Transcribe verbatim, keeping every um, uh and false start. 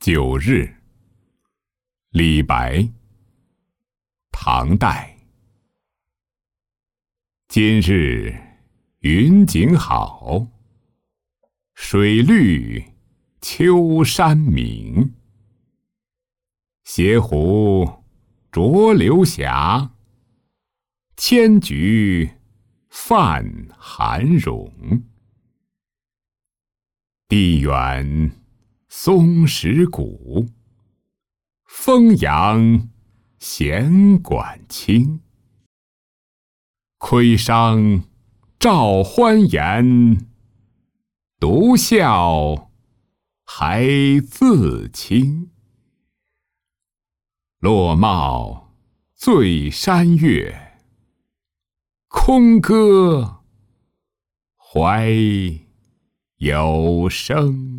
九日，李白。唐代。今日云景好，水绿秋山明。斜湖浊流霞，千菊泛寒荣。地远松石古，风扬弦管清。窥觞照欢颜，独笑还自清。落帽醉山月，空歌怀有声。